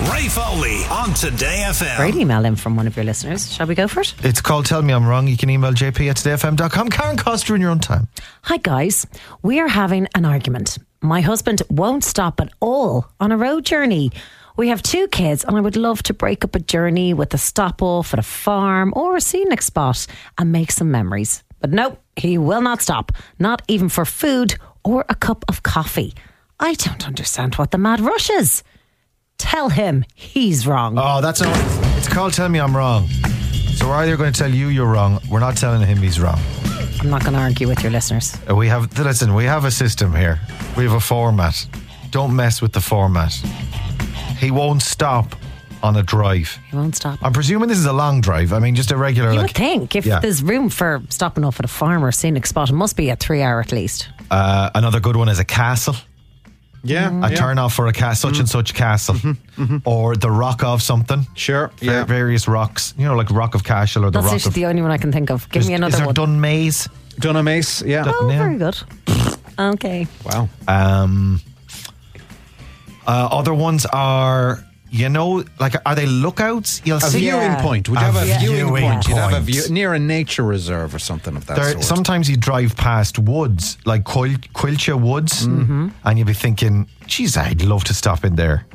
Ray Foley on Today FM. Great email in from one of your listeners. Shall we go for it? It's called Tell Me I'm Wrong. You can email jp@todayfm.com. Karen Coster in your own time. Hi guys, we are having an argument. My husband won't stop at all on a road journey. We have 2 kids and I would love to break up a journey with a stop off at a farm or a scenic spot and make some memories. But no, he will not stop, not even for food or a cup of coffee. I don't understand what the mad rush is. Tell him he's wrong. Oh, that's not. It's called Tell Me I'm Wrong. So we're either going to tell you you're wrong. We're not telling him he's wrong. I'm not going to argue with your listeners. We have a system here. We have a format. Don't mess with the format. He won't stop on a drive. He won't stop. I'm presuming this is a long drive. I mean, just a regular. You would think if there's room for stopping off at a farm or scenic spot, it must be a 3-hour at least. Another good one is a castle. Yeah. A turn off for a such and such castle. Or the rock of something. Sure. Various rocks. You know, like Rock of Cashel or the That's Rock actually of... the only one I can think of. Give me another is there one. Dunmaze? Dunamace, yeah. Oh, very good. Okay. Wow. Other ones are... You know, like, are they lookouts? You'll A see viewing point. Would you have a viewing point? You'd have a point. near a nature reserve or something of that sort. Sometimes you drive past woods, like Quilcha Woods, and you'd be thinking, geez, I'd love to stop in there.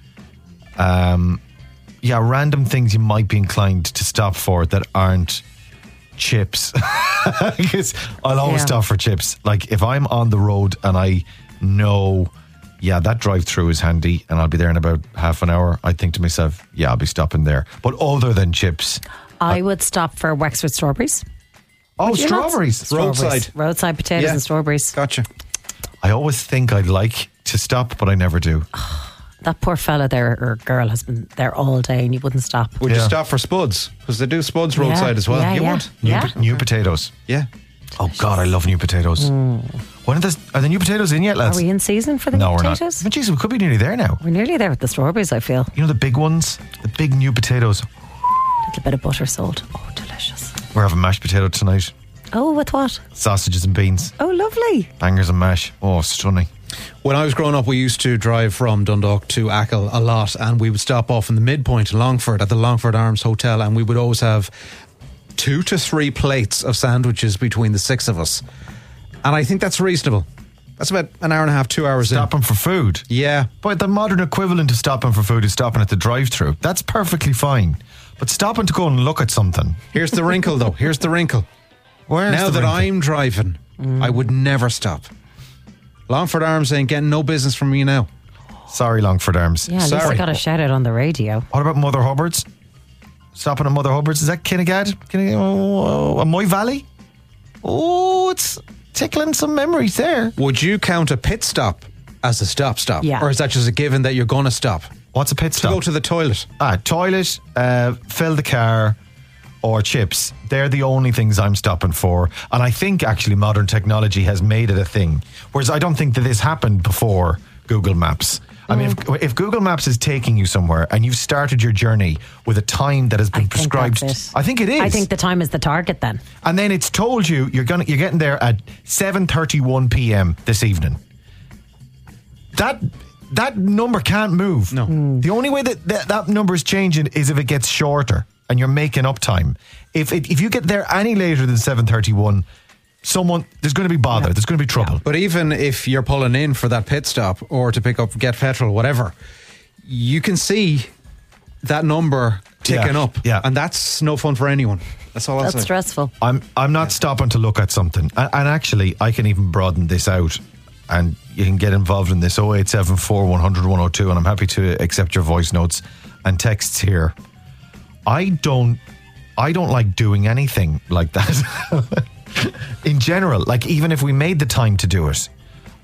Random things you might be inclined to stop for that aren't chips. Because I'll always stop for chips. Like, if I'm on the road and I know... that drive-through is handy and I'll be there in about half an hour. I think to myself, I'll be stopping there. But other than chips... I would stop for Wexford strawberries. Oh, strawberries. Roadside potatoes and strawberries. Gotcha. I always think I'd like to stop, but I never do. That poor fella there, or girl, has been there all day and you wouldn't stop. Would you stop for spuds? Because they do spuds roadside as well. You would? New potatoes. Yeah. Oh, God, I love new potatoes. When are the new potatoes in yet, lads? Are we in season for the new potatoes? No, we're not. But geez, we could be nearly there now. We're nearly there with the strawberries, I feel. You know the big ones? The big new potatoes. A little bit of butter, salt. Oh, delicious. We're having mashed potato tonight. Oh, with what? Sausages and beans. Oh, lovely. Bangers and mash. Oh, stunning. When I was growing up, we used to drive from Dundalk to Achill a lot, and we would stop off in the midpoint in Longford at the Longford Arms Hotel, and we would always have 2 to 3 plates of sandwiches between the 6 of us. And I think that's reasonable. That's about an hour and a half, 2 hours Stopping for food? Yeah. But the modern equivalent of stopping for food is stopping at the drive-thru. That's perfectly fine. But stopping to go and look at something... Here's the wrinkle, though. Here's the wrinkle. Now that I'm driving, I would never stop. Longford Arms ain't getting no business from me now. Sorry, Longford Arms. Yeah, at least I got a shout out on the radio. What about Mother Hubbard's? Stopping at Mother Hubbard's? Is that Kinnegad? Moy Valley? Oh, it's tickling some memories there. Would you count a pit stop as a stop? Yeah. Or is that just a given that you're going to stop? What's a pit stop? To go to the toilet. Toilet, fill the car, or chips. They're the only things I'm stopping for. And I think actually modern technology has made it a thing. Whereas I don't think that this happened before Google Maps. I mean, if Google Maps is taking you somewhere and you've started your journey with a time that has been prescribed, I think it is. I think the time is the target then. And then it's told you you're getting there at 7:31 p.m. this evening. That number can't move. No. The only way that number is changing is if it gets shorter and you're making up time. If you get there any later than 7:31, there's going to be bother. There's going to be trouble. But even if you're pulling in for that pit stop or to get petrol, whatever, you can see that number ticking up. Yeah. And that's no fun for anyone. That's all I'll say. That's stressful. I'm not stopping to look at something. And actually, I can even broaden this out. And you can get involved in this 0874 100 102, and I'm happy to accept your voice notes and texts here. I don't like doing anything like that. In general, like even if we made the time to do it,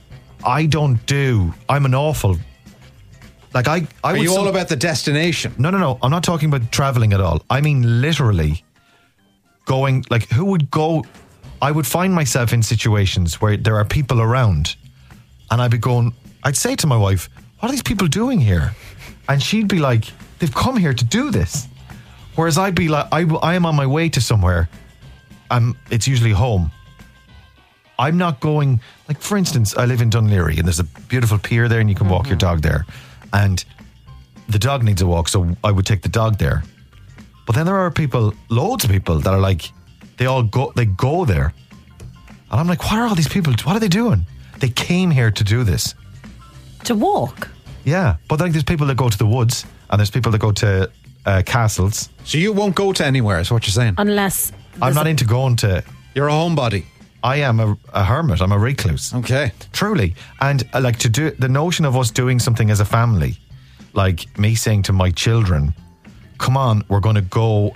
I'm an awful... Like Are you all about the destination? No. I'm not talking about travelling at all. I mean literally going, like who would go... I would find myself in situations where there are people around and I'd say to my wife, what are these people doing here? And she'd be like, they've come here to do this. Whereas I'd be like, I am on my way to somewhere. It's usually home. I'm not going, like for instance, I live in Dunleary and there's a beautiful pier there and you can walk your dog there. And the dog needs a walk, so I would take the dog there. But then there are people, loads of people that are like, they go there. And I'm like, what are all these people, what are they doing? They came here to do this. To walk? Yeah, but like there's people that go to the woods and there's people that go to castles. So you won't go to anywhere, is what you're saying? Unless... I'm not into going to... You're a homebody. I am a hermit. I'm a recluse. Okay. Truly. And like to do the notion of us doing something as a family, like me saying to my children, come on, we're going to go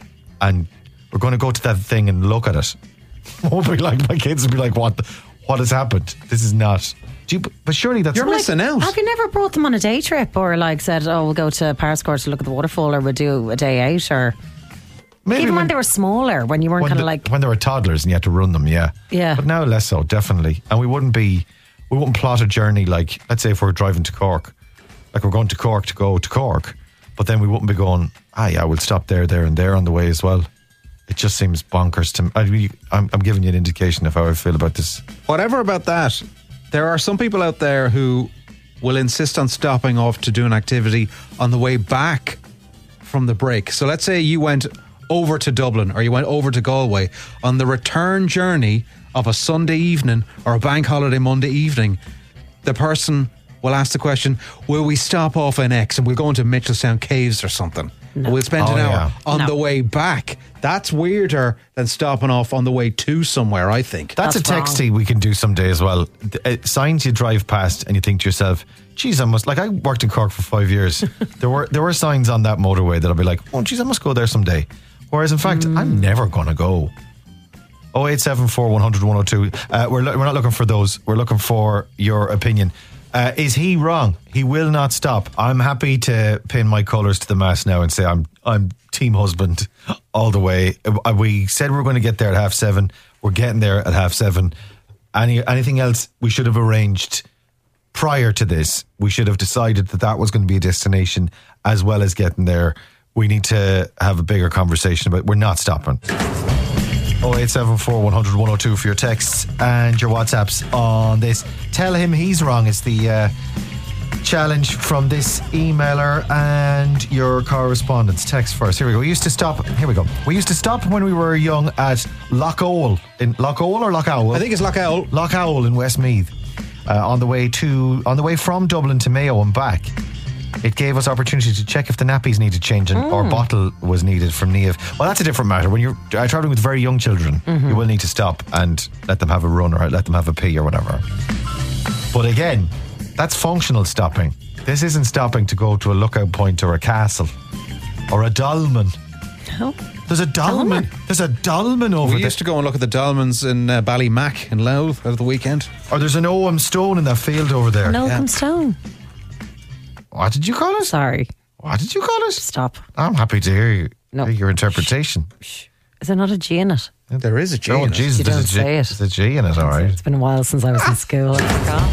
to that thing and look at it. Won't be like, my kids will be like, what has happened? This is not... But surely that's... You're missing out. Have you never brought them on a day trip or like said, oh, we'll go to Parscourt to look at the waterfall or we'll do a day out or... Maybe even when they were smaller, when you weren't kind of like... When they were toddlers and you had to run them, yeah. Yeah. But now less so, definitely. And we wouldn't plot a journey like, let's say if we're driving to Cork, like we're going to Cork to go to Cork, but then we wouldn't be going, we'll stop there and there on the way as well. It just seems bonkers to me. I'm giving you an indication of how I feel about this. Whatever about that, there are some people out there who will insist on stopping off to do an activity on the way back from the break. So let's say you went over to Dublin or you went over to Galway on the return journey of a Sunday evening or a bank holiday Monday evening. The person will ask the question, will we stop off in X and we'll go into Mitchelstown Caves or something? No. We'll spend an hour on the way back. That's weirder than stopping off on the way to somewhere, I think. That's a texty we can do someday as well. Signs you drive past and you think to yourself, geez, I worked in Cork for 5 years. There were signs on that motorway that I'll be like, oh geez, I must go there someday. Whereas in fact, I'm never going to go. 0874 100 102. We're not looking for those. We're looking for your opinion. Is he wrong? He will not stop. I'm happy to pin my colours to the mast now and say I'm team husband all the way. We said we were going to get there at 7:30. We're getting there at 7:30. Anything else we should have arranged prior to this? We should have decided that was going to be a destination as well as getting there. We need to have a bigger conversation about we're not stopping. 0874 100 102 for your texts and your WhatsApps on this. Tell him he's wrong is the challenge from this emailer and your correspondence. Text first. Here we go. We used to stop when we were young at Loch Owl. In Loch Owl or Loch Owl? I think it's Loch Owl. Loch Owl in Westmeath. On the way from Dublin to Mayo and back. It gave us opportunity to check if the nappies needed changing or bottle was needed from Niamh. Well, that's a different matter. When you're travelling with very young children, you will need to stop and let them have a run or let them have a pee or whatever. But again, that's functional stopping. This isn't stopping to go to a lookout point or a castle or a dolmen. No. There's a dolmen. There's a dolmen over there. We used to go and look at the dolmens in Ballymac in Louth over the weekend. Or there's an Ogham Stone in that field over there. An Ogham Stone. What did you call it? Sorry. What did you call it? Stop. I'm happy to hear your interpretation. Is there not a G in it? There is a G in it. Jesus, you don't say it. There's a G in it, all right. It's been a while since I was in school. I forgot.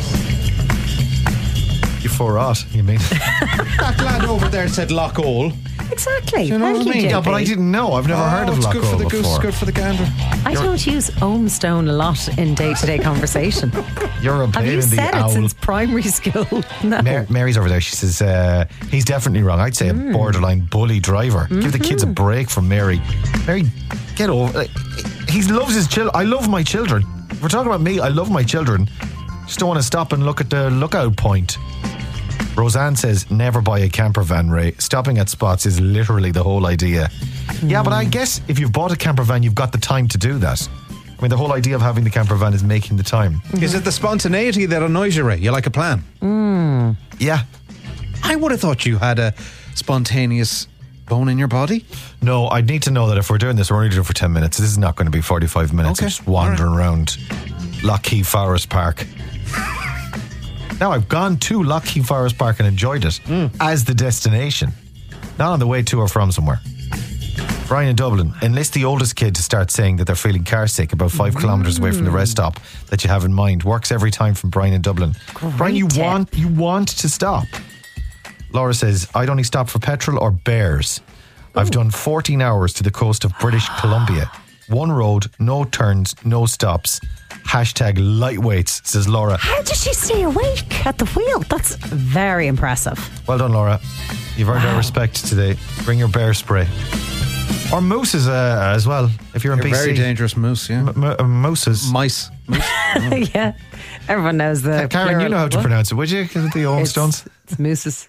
You forgot, you mean? That lad over there said Loch Owl. Exactly. Do you know what I mean? Yeah, but I didn't know. I've never heard of Loch Owl before. Good for the goose, good for the gander. I don't use Ogham Stone a lot in day-to-day conversation. You're a Have pain you in the said owl. it since primary school? No. Mary's over there. She says he's definitely wrong. I'd say a borderline bully driver. Give the kids a break from Mary. Mary, get over. He loves his children. I love my children. If we're talking about me, I love my children. Just don't want to stop and look at the lookout point. Roseanne says, never buy a camper van, Ray. Stopping at spots is literally the whole idea. Yeah, but I guess if you've bought a camper van, you've got the time to do that. I mean, the whole idea of having the camper van is making the time. Is it the spontaneity that annoys you, Ray? You like a plan? Yeah. I would have thought you had a spontaneous bone in your body. No, I'd need to know that if we're doing this, we're only doing it for 10 minutes. This is not going to be 45 minutes of just wandering around Lockheed Forest Park. Now, I've gone to Lockheed Forest Park and enjoyed it as the destination, not on the way to or from somewhere. Brian in Dublin, enlist the oldest kid to start saying that they're feeling car sick about 5 kilometres away from the rest stop that you have in mind. Works every time from Brian in Dublin. Brian, you want to stop. Laura says, I'd only stop for petrol or bears. I've done 14 hours to the coast of British Columbia. One road, no turns, no stops. Hashtag lightweights, says Laura. How does she stay awake at the wheel? That's very impressive. Well done, Laura. You've earned our respect today. Bring your bear spray. Or mooses as well, if you're in BC. Very dangerous moose, yeah. Mooses. Mice. Moose. Yeah, everyone knows the. Karen, you know how to pronounce it, would you? The Olmstones. It's mooses.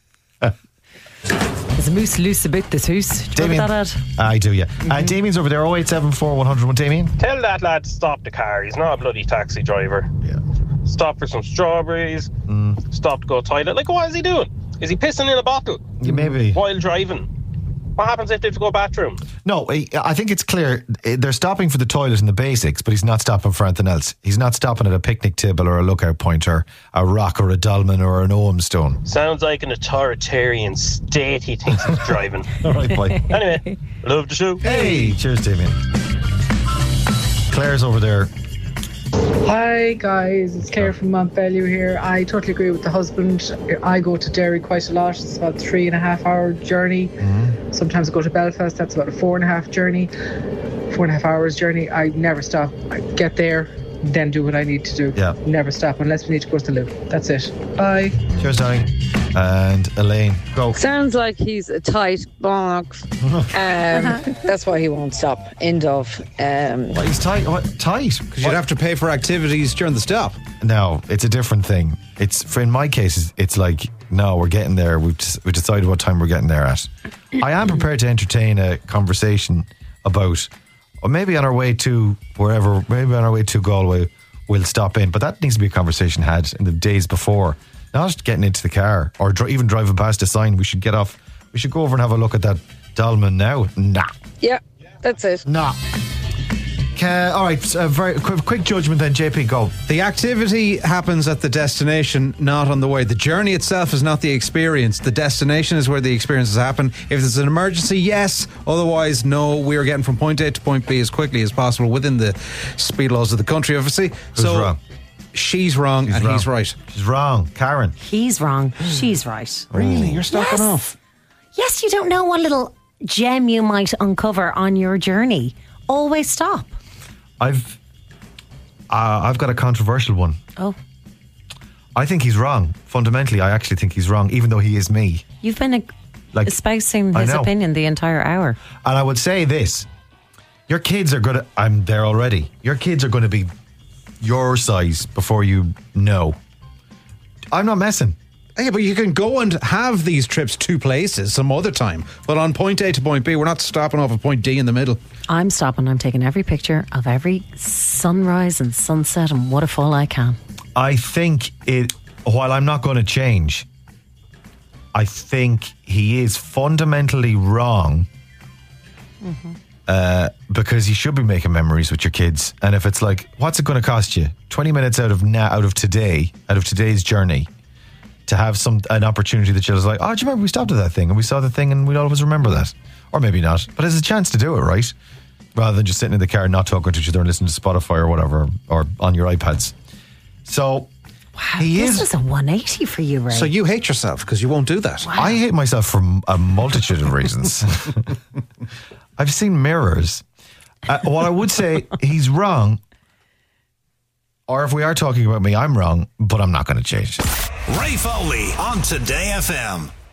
There's a moose loose about this house. Do you remember that ad? I do, yeah. Damien's over there, 0874 101. Damien? Tell that lad to stop the car. He's not a bloody taxi driver. Yeah. Stop for some strawberries. Stop to go toilet. Like, what is he doing? Is he pissing in a bottle? Yeah, maybe. While driving? What happens if they have to go bathroom? No, I think it's clear. They're stopping for the toilet and the basics, but he's not stopping for anything else. He's not stopping at a picnic table or a lookout point or a rock or a dolmen or an Olmstone. Sounds like an authoritarian state he thinks he's driving. All right, boy. Anyway, love the show. Hey, cheers, Damien. Claire's over there. Hi guys, it's Claire from Montbellew here. I totally agree with the husband. I go to Derry quite a lot. It's about a 3.5 hour journey. Sometimes I go to Belfast, that's about a 4.5 hours journey. I never stop. I get there, then do what I need to do. Yeah. Never stop unless we need to go to the loo. That's it. Bye. Cheers, darling. And Elaine, go. Sounds like he's a tight bollocks. That's why he won't stop. End of. What, he's tight? What? Tight? Because you'd have to pay for activities during the stop. No, it's a different thing. In my case, it's like, no, we're getting there. We've decided what time we're getting there at. I am prepared to entertain a conversation about, or maybe on our way to wherever, maybe on our way to Galway, we'll stop in. But that needs to be a conversation had in the days before. Not getting into the car or even driving past a sign. We should get off. We should go over and have a look at that dolmen now. Nah. Yeah, that's it. Nah. All right, very quick judgment then, JP, go. The activity happens at the destination, not on the way. The journey itself is not the experience. The destination is where the experiences happen. If there's an emergency, yes. Otherwise, no. We are getting from point A to point B as quickly as possible within the speed laws of the country, obviously. Who's wrong? She's wrong and he's right. She's wrong. Karen. He's wrong. She's right. Really? You're stopping off? Yes, you don't know what little gem you might uncover on your journey. Always stop. I've got a controversial one. Oh. I think he's wrong. Fundamentally, I actually think he's wrong, even though he is me. You've been espousing his opinion the entire hour. And I would say this. Your kids are going to... I'm there already. Your kids are going to be your size before you know. I'm not messing. Yeah, but you can go and have these trips to places some other time. But on point A to point B, we're not stopping off at point D in the middle. I'm stopping. I'm taking every picture of every sunrise and sunset and waterfall I can. I think while I'm not going to change, I think he is fundamentally wrong. Because you should be making memories with your kids. And if it's like, what's it going to cost you? 20 minutes out of today's journey, to have an opportunity that you're like, oh, do you remember we stopped at that thing and we saw the thing and we'd always remember that? Or maybe not. But it's a chance to do it, right? Rather than just sitting in the car and not talking to each other and listening to Spotify or whatever, or on your iPads. So, wow, this is a 180 for you, Ray. So you hate yourself because you won't do that. Wow. I hate myself for a multitude of reasons. I've seen mirrors. What I would say, he's wrong. Or if we are talking about me, I'm wrong, but I'm not going to change. Ray Foley on Today FM.